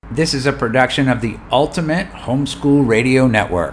This is a production of the Ultimate Homeschool Radio Network.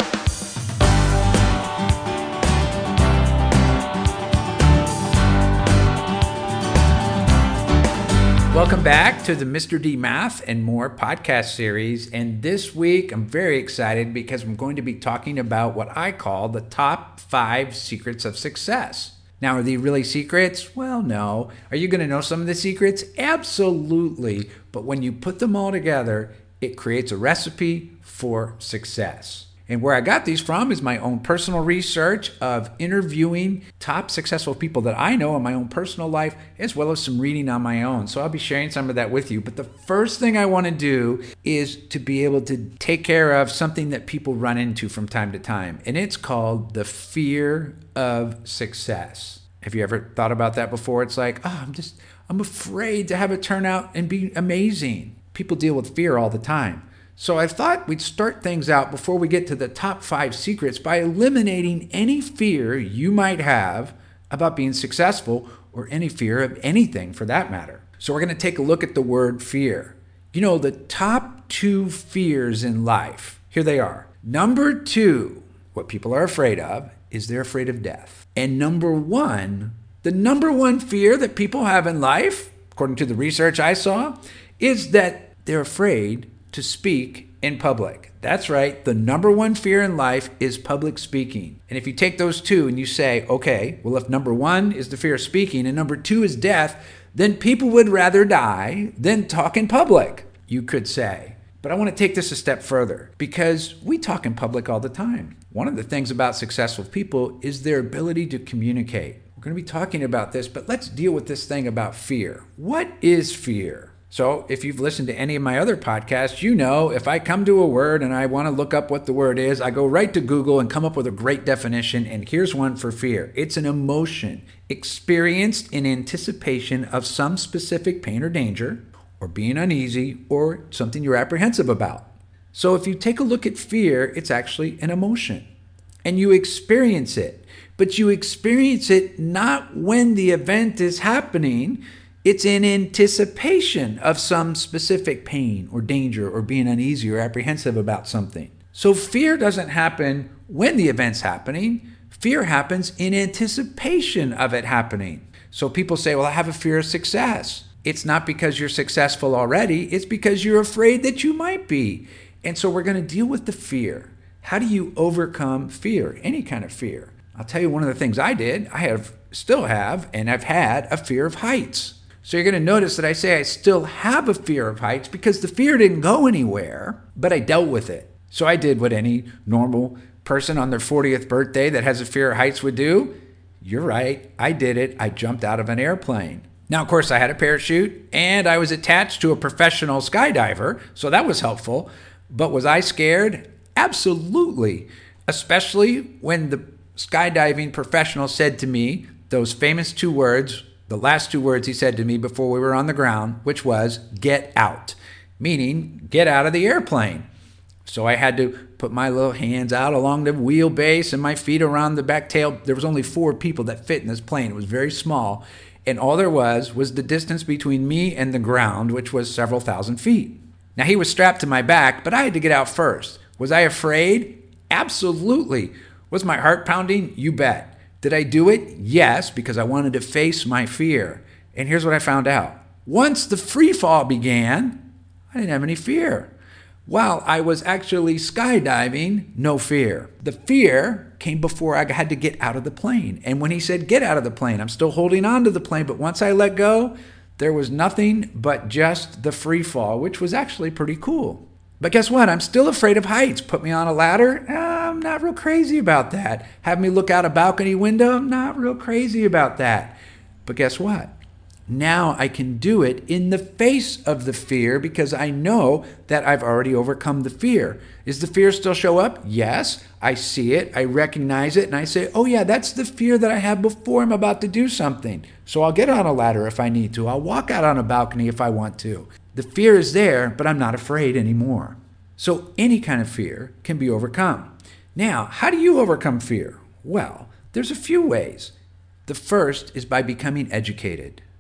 Welcome back to the Mr. D Math and More podcast series. And this week, I'm very excited because I'm going to be talking about what I call the top 5 secrets of success. Now, are they really secrets? Well, no. Are you going to know some of the secrets? Absolutely. But when you put them all together, it creates a recipe for success. And where I got these from is my own personal research of interviewing top successful people that I know in my own personal life, as well as some reading on my own. So I'll be sharing some of that with you. But the first thing I want to do is to be able to take care of something that people run into from time to time. And it's called the fear of success. Have you ever thought about that before? It's like, I'm afraid to have it turn out and be amazing. People deal with fear all the time. So I thought we'd start things out before we get to the top 5 secrets by eliminating any fear you might have about being successful, or any fear of anything for that matter. So we're going to take a look at the word fear. You know, the top 2 fears in life, here they are. Number 2, what people are afraid of is they're afraid of death. And number 1, the number 1 fear that people have in life, according to the research I saw, is that they're afraid to speak in public. That's right. The number 1 fear in life is public speaking. And if you take those 2 and you say, okay, well, if number 1 is the fear of speaking and number 2 is death, then people would rather die than talk in public, you could say. But I want to take this a step further because we talk in public all the time. One of the things about successful people is their ability to communicate. We're going to be talking about this, but let's deal with this thing about fear. What is fear? So if you've listened to any of my other podcasts, you know if I come to a word and I want to look up what the word is, I go right to Google and come up with a great definition. And here's one for fear. It's an emotion experienced in anticipation of some specific pain or danger, or being uneasy, or something you're apprehensive about. So if you take a look at fear, it's actually an emotion. And you experience it. But you experience it not when the event is happening. It's in anticipation of some specific pain or danger or being uneasy or apprehensive about something. So fear doesn't happen when the event's happening. Fear happens in anticipation of it happening. So people say, well, I have a fear of success. It's not because you're successful already. It's because you're afraid that you might be. And so we're going to deal with the fear. How do you overcome fear? Any kind of fear. I'll tell you one of the things I did. Still have, and I've had a fear of heights. So you're going to notice that I say I still have a fear of heights because the fear didn't go anywhere, but I dealt with it. So I did what any normal person on their 40th birthday that has a fear of heights would do. You're right. I did it. I jumped out of an airplane. Now, of course, I had a parachute and I was attached to a professional skydiver, so that was helpful. But was I scared? Absolutely. Especially when the skydiving professional said to me those famous 2 words, the last 2 words he said to me before we were on the ground, which was, get out, meaning get out of the airplane. So I had to put my little hands out along the wheelbase and my feet around the back tail. There was only 4 people that fit in this plane. It was very small. And all there was the distance between me and the ground, which was several thousand feet. Now, he was strapped to my back, but I had to get out first. Was I afraid? Absolutely. Was my heart pounding? You bet. Did I do it? Yes, because I wanted to face my fear. And here's what I found out. Once the free fall began, I didn't have any fear. While I was actually skydiving, no fear. The fear came before I had to get out of the plane. And when he said, get out of the plane, I'm still holding on to the plane. But once I let go, there was nothing but just the free fall, which was actually pretty cool. But guess what? I'm still afraid of heights. Put me on a ladder? I'm not real crazy about that. Have me look out a balcony window? Not real crazy about that. But guess what? Now I can do it in the face of the fear because I know that I've already overcome the fear. Is the fear still show up? Yes. I see it. I recognize it. And I say, oh yeah, that's the fear that I had before I'm about to do something. So I'll get on a ladder if I need to. I'll walk out on a balcony if I want to. The fear is there, but I'm not afraid anymore. So any kind of fear can be overcome. Now, how do you overcome fear? Well, there's a few ways. The first is by becoming educated.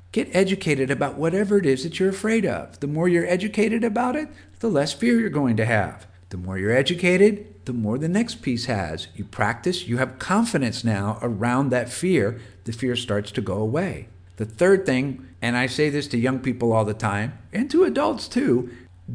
Get educated about whatever it is that you're afraid of. The more you're educated about it, the less fear you're going to have. The more you're educated, the more the next piece has. You practice, you have confidence now around that fear. The fear starts to go away. The third thing, and I say this to young people all the time, and to adults too,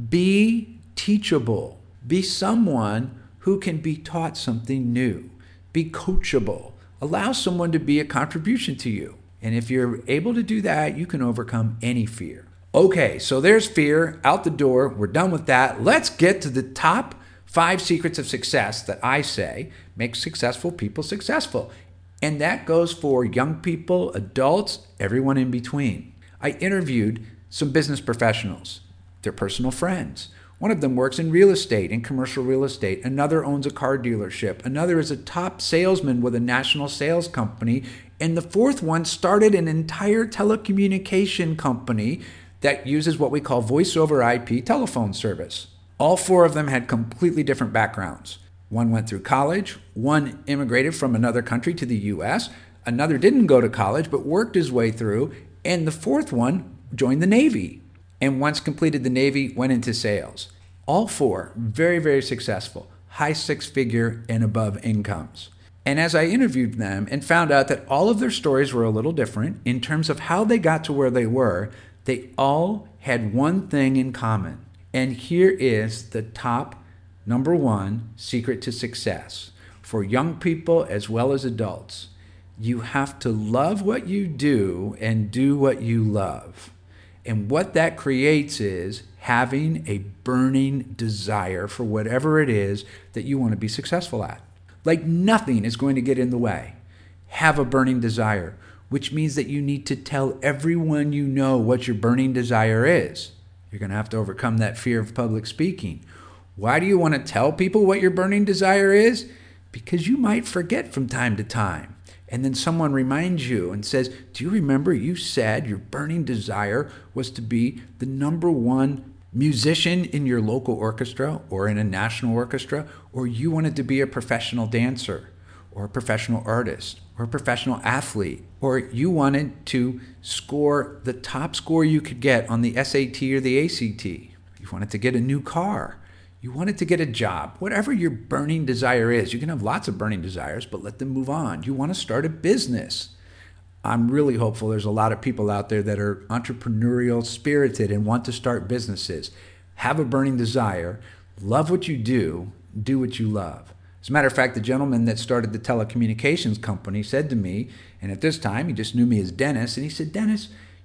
be teachable. Be someone who can be taught something new. Be coachable. Allow someone to be a contribution to you. And if you're able to do that, you can overcome any fear. Okay, so there's fear out the door. We're done with that. Let's get to the top 5 secrets of success that I say make successful people successful. And that goes for young people, adults, everyone in between. I interviewed some business professionals. They're personal friends. One of them works in real estate, in commercial real estate. Another owns a car dealership. Another is a top salesman with a national sales company. And the fourth one started an entire telecommunication company that uses what we call voice over IP telephone service. All 4 of them had completely different backgrounds. One went through college. One immigrated from another country to the U.S. Another didn't go to college but worked his way through. And the fourth one joined the Navy. And once completed the Navy, went into sales. All 4 very, very successful, high 6-figure and above incomes. And as I interviewed them and found out that all of their stories were a little different in terms of how they got to where they were, they all had one thing in common. And here is the top number 1 secret to success for young people as well as adults. You have to love what you do and do what you love. And what that creates is having a burning desire for whatever it is that you want to be successful at. Like nothing is going to get in the way. Have a burning desire, which means that you need to tell everyone you know what your burning desire is. You're going to have to overcome that fear of public speaking. Why do you want to tell people what your burning desire is? Because you might forget from time to time. And then someone reminds you and says, do you remember you said your burning desire was to be the number 1 musician in your local orchestra or in a national orchestra, or you wanted to be a professional dancer or a professional artist or a professional athlete, or you wanted to score the top score you could get on the SAT or the ACT. You wanted to get a new car. You wanted to get a job. Whatever your burning desire is, you can have lots of burning desires, but let them move on. You want to start a business. I'm really hopeful there's a lot of people out there that are entrepreneurial spirited and want to start businesses. Have a burning desire, love what you do what you love. As a matter of fact, the gentleman that started the telecommunications company said to me, and at this time he just knew me as Dennis, and he said, Dennis,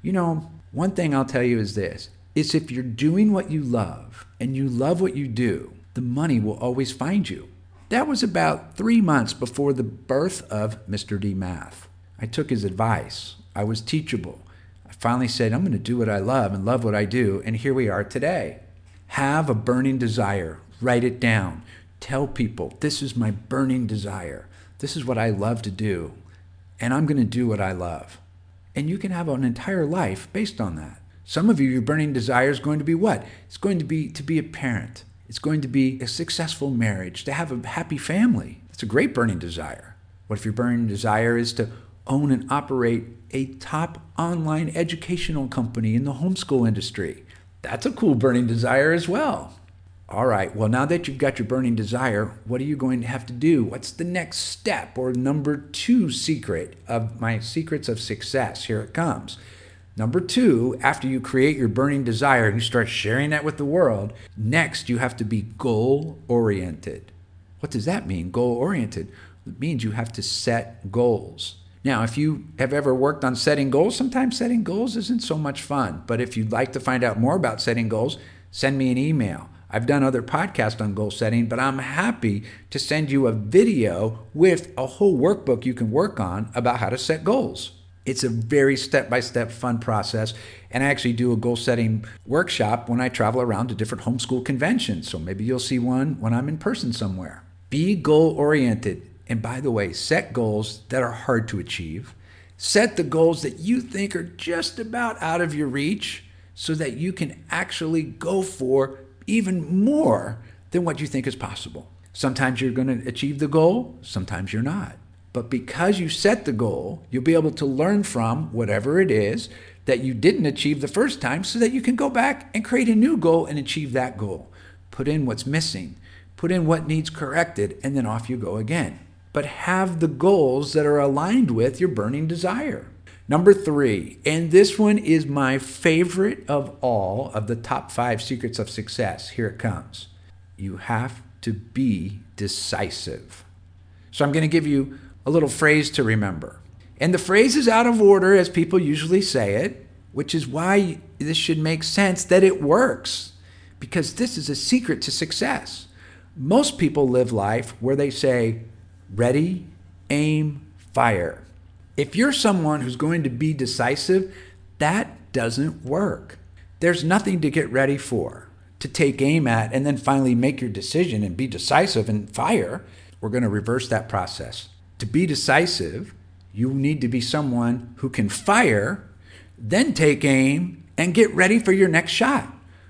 one thing I'll tell you is this, is if you're doing what you love and you love what you do, the money will always find you. That was about 3 months before the birth of Mr. D Math. I took his advice. I was teachable. I finally said, I'm going to do what I love and love what I do, and here we are today. Have a burning desire. Write it down. Tell people, this is my burning desire. This is what I love to do, and I'm going to do what I love. And you can have an entire life based on that. Some of you, your burning desire is going to be what? It's going to be a parent. It's going to be a successful marriage, to have a happy family. It's a great burning desire. What if your burning desire is to own and operate a top online educational company in the homeschool industry? That's a cool burning desire as well. All right, well, now that you've got your burning desire, what are you going to have to do? What's the next step, or number 2 secret of my secrets of success? Here it comes. Number 2, after you create your burning desire and you start sharing that with the world, next you have to be goal-oriented. What does that mean, goal-oriented? It means you have to set goals. Now, if you have ever worked on setting goals, sometimes setting goals isn't so much fun. But if you'd like to find out more about setting goals, send me an email. I've done other podcasts on goal setting, but I'm happy to send you a video with a whole workbook you can work on about how to set goals. It's a very step-by-step fun process, and I actually do a goal-setting workshop when I travel around to different homeschool conventions, so maybe you'll see one when I'm in person somewhere. Be goal-oriented, and by the way, set goals that are hard to achieve. Set the goals that you think are just about out of your reach so that you can actually go for even more than what you think is possible. Sometimes you're going to achieve the goal, sometimes you're not. But because you set the goal, you'll be able to learn from whatever it is that you didn't achieve the first time so that you can go back and create a new goal and achieve that goal. Put in what's missing, put in what needs corrected, and then off you go again. But have the goals that are aligned with your burning desire. Number 3, and this one is my favorite of all of the top 5 secrets of success. Here it comes. You have to be decisive. So I'm going to give you a little phrase to remember. And the phrase is out of order as people usually say it, which is why this should make sense that it works, because this is a secret to success. Most people live life where they say, ready, aim, fire. If you're someone who's going to be decisive, that doesn't work. There's nothing to get ready for, to take aim at, and then finally make your decision and be decisive and fire. We're going to reverse that process. To be decisive, you need to be someone who can fire, then take aim, and get ready for your next shot.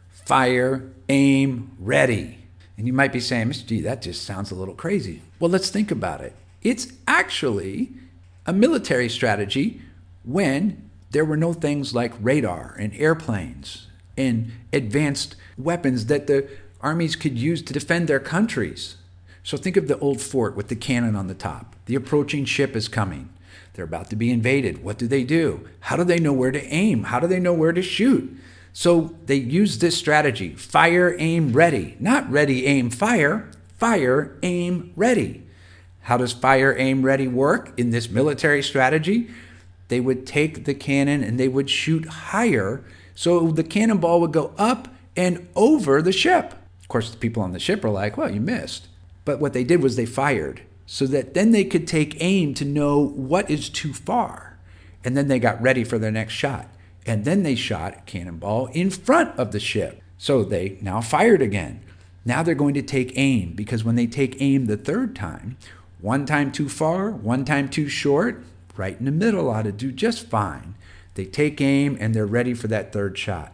Fire, aim, ready. And you might be saying, Mr. D, that just sounds a little crazy. Well, let's think about it. It's actually a military strategy when there were no things like radar and airplanes and advanced weapons that the armies could use to defend their countries. So think of the old fort with the cannon on the top. The approaching ship is coming. They're about to be invaded. What do? How do they know where to aim? How do they know where to shoot? So they use this strategy, fire, aim, ready. Not ready, aim, fire. Fire, aim, ready. How does fire, aim, ready work in this military strategy? They would take the cannon and they would shoot higher, so the cannonball would go up and over the ship. Of course, the people on the ship are like, well, you missed. But what they did was they fired, so that then they could take aim to know what is too far. And then they got ready for their next shot. And then they shot a cannonball in front of the ship. So they now fired again. Now they're going to take aim, because when they take aim the third time, one time too far, one time too short, right in the middle ought to do just fine. They take aim and they're ready for that third shot.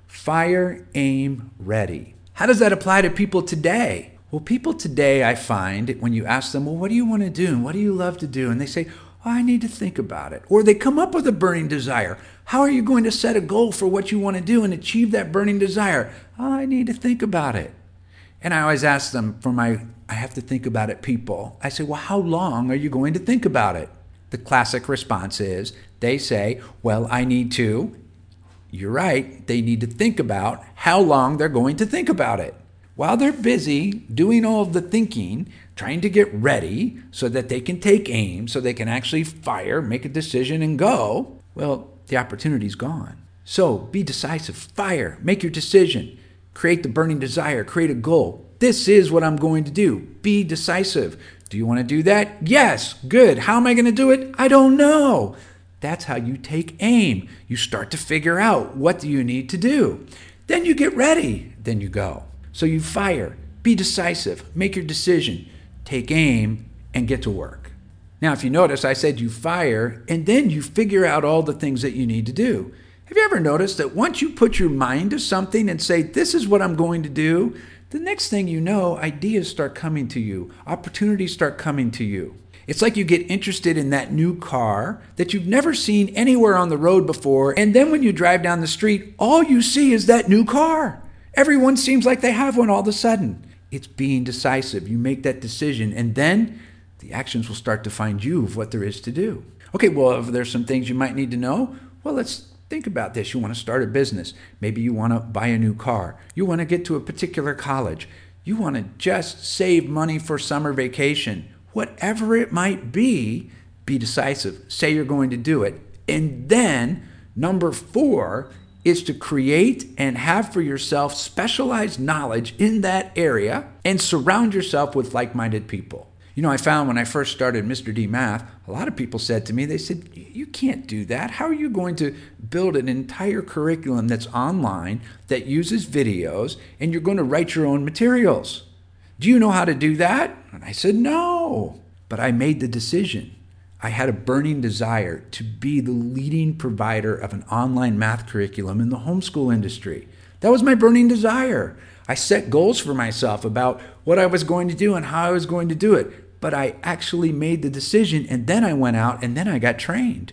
Fire, aim, ready. How does that apply to people today? Well, people today, I find, when you ask them, well, what do you want to do? And what do you love to do? And they say, oh, I need to think about it. Or they come up with a burning desire. How are you going to set a goal for what you want to do and achieve that burning desire? Oh, I need to think about it. And I always ask them for my I have to think about it people. I say, well, how long are you going to think about it? The classic response is, they say, well, I need to. You're right. They need to think about how long they're going to think about it. While they're busy doing all of the thinking, trying to get ready so that they can take aim, so they can actually fire, make a decision, and go, well, the opportunity's gone. So be decisive, fire, make your decision, create the burning desire, create a goal. This is what I'm going to do. Be decisive. Do you want to do that? Yes. Good. How am I going to do it? I don't know. That's how you take aim. You start to figure out, what do you need to do? Then you get ready. Then you go. So you fire, be decisive, make your decision, take aim, and get to work. Now, if you notice, I said you fire, and then you figure out all the things that you need to do. Have you ever noticed that once you put your mind to something and say, this is what I'm going to do, the next thing you know, ideas start coming to you, opportunities start coming to you. It's like you get interested in that new car that you've never seen anywhere on the road before, and then when you drive down the street, all you see is that new car. Everyone seems like they have one all of a sudden. It's being decisive. You make that decision, and then the actions will start to find you of what there is to do. Okay, well, if there's some things you might need to know, well, let's think about this. You want to start a business. Maybe you want to buy a new car. You want to get to a particular college. You want to just save money for summer vacation. Whatever it might be decisive. Say you're going to do it. And then, number 4 is to create and have for yourself specialized knowledge in that area and surround yourself with like-minded people. You know, I found when I first started Mr. D Math, a lot of people said to me, they said, you can't do that. How are you going to build an entire curriculum that's online, that uses videos, and you're going to write your own materials? Do you know how to do that? And I said, no. But I made the decision. I had a burning desire to be the leading provider of an online math curriculum in the homeschool industry. That was my burning desire. I set goals for myself about what I was going to do and how I was going to do it. But I actually made the decision, and then I went out and then I got trained.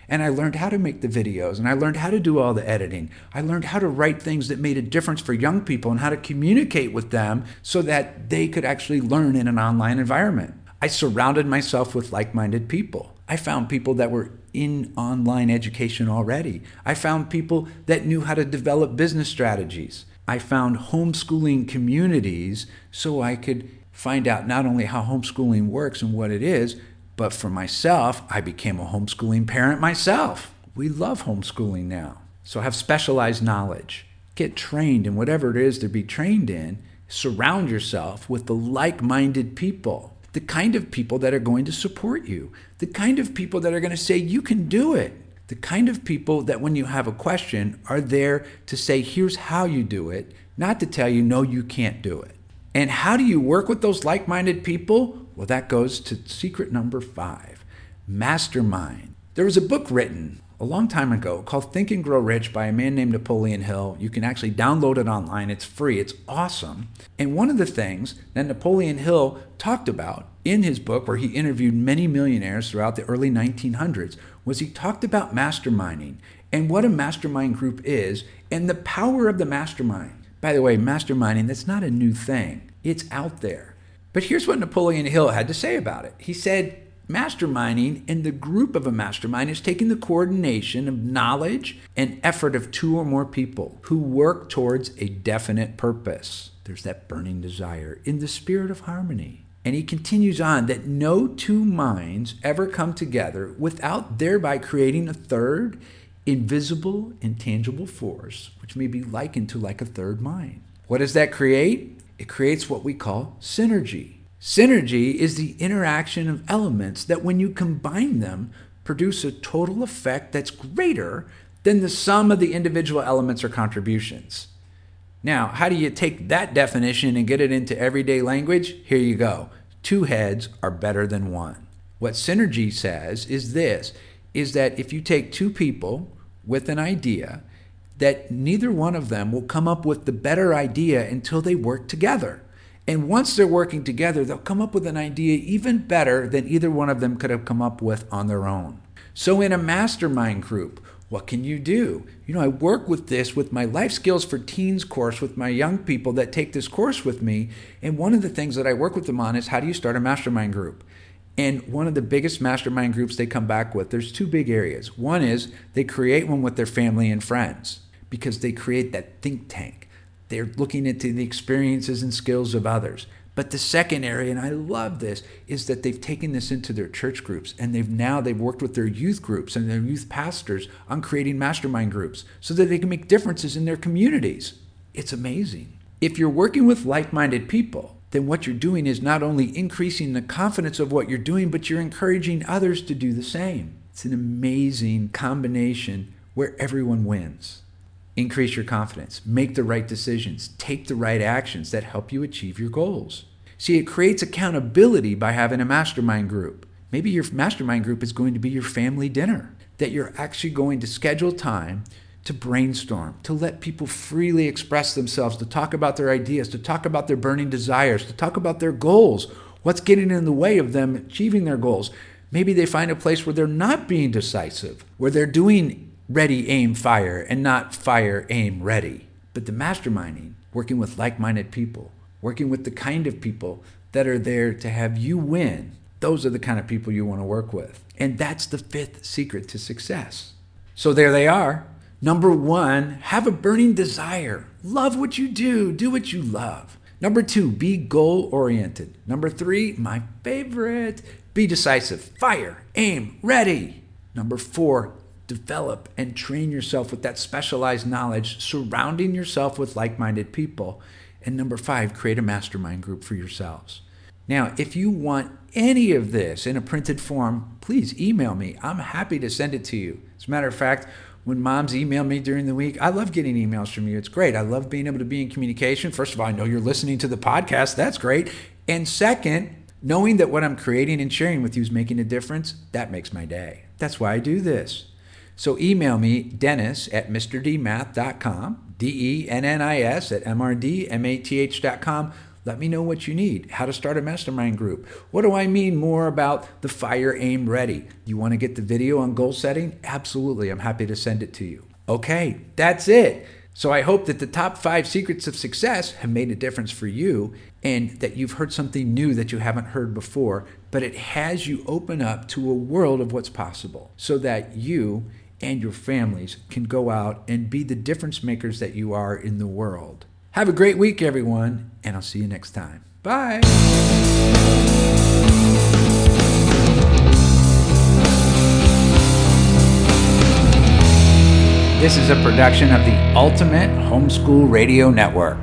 And I learned how to make the videos, and I learned how to do all the editing. I learned how to write things that made a difference for young people and how to communicate with them so that they could actually learn in an online environment. I surrounded myself with like-minded people. I found people that were in online education already. I found people that knew how to develop business strategies. I found homeschooling communities so I could find out not only how homeschooling works and what it is, but for myself, I became a homeschooling parent myself. We love homeschooling now. So have specialized knowledge. Get trained in whatever it is to be trained in. Surround yourself with the like-minded people, the kind of people that are going to support you, the kind of people that are going to say, you can do it, the kind of people that when you have a question are there to say, here's how you do it, not to tell you, no, you can't do it. And how do you work with those like-minded people? Well, that goes to secret number 5, mastermind. There was a book written a long time ago called Think and Grow Rich by a man named Napoleon Hill. You can actually download it online. It's free. It's awesome. And one of the things that Napoleon Hill talked about in his book, where he interviewed many millionaires throughout the early 1900s, was he talked about masterminding and what a mastermind group is and the power of the mastermind. By the way, masterminding, that's not a new thing. It's out there. But here's what Napoleon Hill had to say about it. He said, masterminding and the group of a mastermind is taking the coordination of knowledge and effort of 2 or more people who work towards a definite purpose. There's that burning desire in the spirit of harmony. And he continues on that no 2 minds ever come together without thereby creating a third, invisible, intangible force, which may be likened to like a third mind. What does that create? It creates what we call synergy. Synergy is the interaction of elements that when you combine them, produce a total effect that's greater than the sum of the individual elements or contributions. Now, how do you take that definition and get it into everyday language? Here you go. 2 heads are better than 1. What synergy says is this, is that if you take 2 people with an idea, that neither one of them will come up with the better idea until they work together. And once they're working together, they'll come up with an idea even better than either one of them could have come up with on their own. So in a mastermind group, what can you do? I work with this with my Life Skills for Teens course with my young people that take this course with me. And one of the things that I work with them on is how do you start a mastermind group? And one of the biggest mastermind groups they come back with, there's 2 big areas. One is they create one with their family and friends because they create that think tank. They're looking into the experiences and skills of others. But the second area, and I love this, is that they've taken this into their church groups and they've worked with their youth groups and their youth pastors on creating mastermind groups so that they can make differences in their communities. It's amazing. If you're working with like-minded people, then what you're doing is not only increasing the confidence of what you're doing, but you're encouraging others to do the same. It's an amazing combination where everyone wins. Increase your confidence, make the right decisions, take the right actions that help you achieve your goals. See, it creates accountability by having a mastermind group. Maybe your mastermind group is going to be your family dinner, that you're actually going to schedule time to brainstorm, to let people freely express themselves, to talk about their ideas, to talk about their burning desires, to talk about their goals, what's getting in the way of them achieving their goals. Maybe they find a place where they're not being decisive, where they're doing ready, aim, fire, and not fire, aim, ready. But the masterminding, working with like-minded people, working with the kind of people that are there to have you win, those are the kind of people you want to work with. And that's the 5th secret to success. So there they are. Number 1, have a burning desire. Love what you do what you love. Number 2, be goal-oriented. Number 3, my favorite, be decisive. Fire, aim, ready. Number 4, develop and train yourself with that specialized knowledge, surrounding yourself with like-minded people. And number 5, create a mastermind group for yourselves. Now, if you want any of this in a printed form, please email me. I'm happy to send it to you. As a matter of fact, when moms email me during the week, I love getting emails from you. It's great. I love being able to be in communication. First of all, I know you're listening to the podcast. That's great. And second, knowing that what I'm creating and sharing with you is making a difference, that makes my day. That's why I do this. So email me, Dennis@MrDmath.com, DENNIS@MRDMATH.com. Let me know what you need, how to start a mastermind group. What do I mean more about the Fire Aim Ready? You want to get the video on goal setting? Absolutely, I'm happy to send it to you. Okay, that's it. So I hope that the top 5 secrets of success have made a difference for you and that you've heard something new that you haven't heard before, but it has you open up to a world of what's possible so that you and your families can go out and be the difference makers that you are in the world. Have a great week, everyone, and I'll see you next time. Bye. This is a production of the Ultimate Homeschool Radio Network.